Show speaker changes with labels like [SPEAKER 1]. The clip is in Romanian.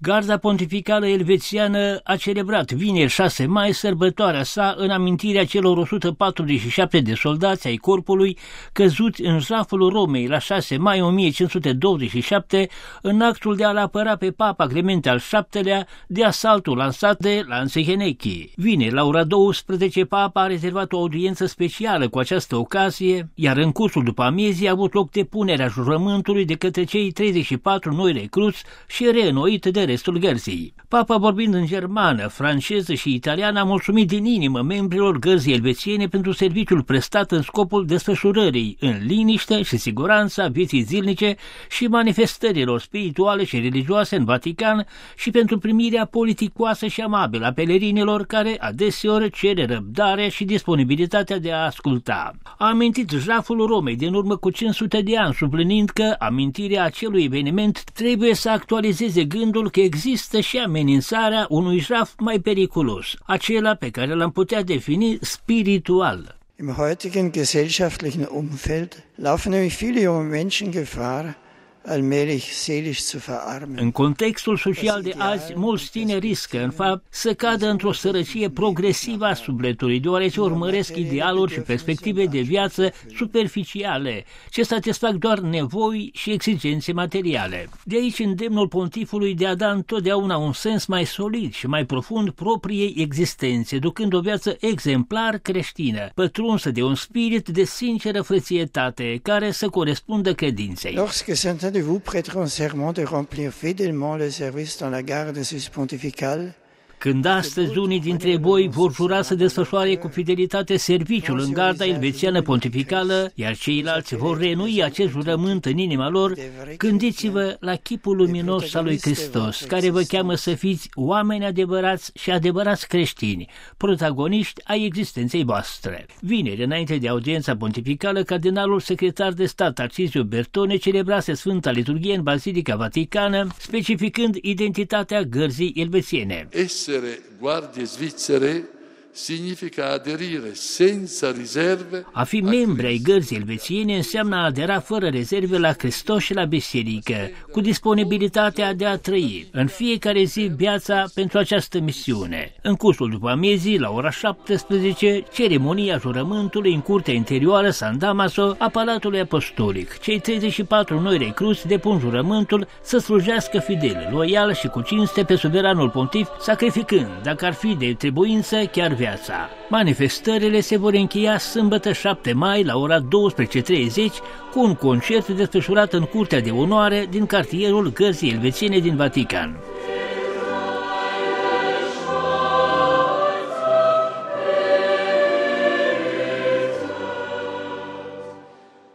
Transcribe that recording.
[SPEAKER 1] Garda Pontificală Elvețiană a celebrat vineri 6 mai sărbătoarea sa în amintirea celor 147 de soldați ai corpului căzuți în jaful Romei la 6 mai 1527 în actul de a-l apăra pe Papa Clemente al VII-lea de asaltul lansat de Lanzehnechi. Vineri, la ora 12, Papa a rezervat o audiență specială cu această ocazie, iar în cursul după amiezii a avut loc depunerea jurământului de către cei 34 noi recruți și reînnoit de restul gărzii. Papa, vorbind în germană, franceză și italiană, a mulțumit din inimă membrilor gărzii elvețiene pentru serviciul prestat în scopul desfășurării în liniște și siguranța vieții zilnice și manifestărilor spirituale și religioase în Vatican și pentru primirea politicoasă și amabilă a pelerinilor care adeseori cere răbdarea și disponibilitatea de a asculta. A amintit jaful Romei din urmă cu 500 de ani, subliniind că amintirea acelui eveniment trebuie să actualizeze gândul că există și amenințarea unui jaf mai periculos, acela pe care l-am putea defini spiritual.
[SPEAKER 2] Im heutigen gesellschaftlichen Umfeld laufen nämlich viele junge Menschen Gefahr, allmählich seelisch zu verarmen.
[SPEAKER 1] În contextul social de azi, mulți tineri riscă, în fapt, să cadă într-o sărăcie progresivă a sufletului, deoarece urmăresc idealuri și perspective de viață superficiale, ce satisfac doar nevoi și exigențe materiale. De aici îndemnul pontifului de a da întotdeauna un sens mai solid și mai profund propriei existențe, ducând o viață exemplar creștină, pătrunsă de un spirit de sinceră frățietate, care să corespundă credinței.
[SPEAKER 2] De vous prêteront serment de remplir fidèlement le service dans la garde sus pontificale.
[SPEAKER 1] Când astăzi unii dintre voi vor jura să desfășoare cu fidelitate serviciul în garda elvețiană pontificală, iar ceilalți vor renui acest jurământ în inima lor, gândiți-vă la chipul luminos al lui Hristos, care vă cheamă să fiți oameni adevărați și adevărați creștini, protagoniști ai existenței voastre. Vineri, înainte de audiența pontificală, cardinalul secretar de stat Tarcisiu Bertone celebrase Sfânta Liturghie în Basilica Vaticană, specificând identitatea gărzii elvețiene.
[SPEAKER 3] Guardie svizzere significa aderire senza riserve.
[SPEAKER 1] A fi membri ai gărzii elvețiene înseamnă a adera fără rezerve la Hristos și la biserică, cu disponibilitatea de a trăi în fiecare zi viața pentru această misiune. În cursul după amiezii, la ora 17, ceremonia jurământului în curtea interioară San Damaso a Palatului Apostolic. Cei 34 noi recruți depun jurământul să slujească fidel, loial și cu cinste pe suveranul pontif, sacrificând, dacă ar fi de trebuință, chiar viața. Manifestările se vor încheia sâmbătă 7 mai la ora 12:30 cu un concert desfășurat în curtea de onoare din cartierul gărzii elvețiene din Vatican.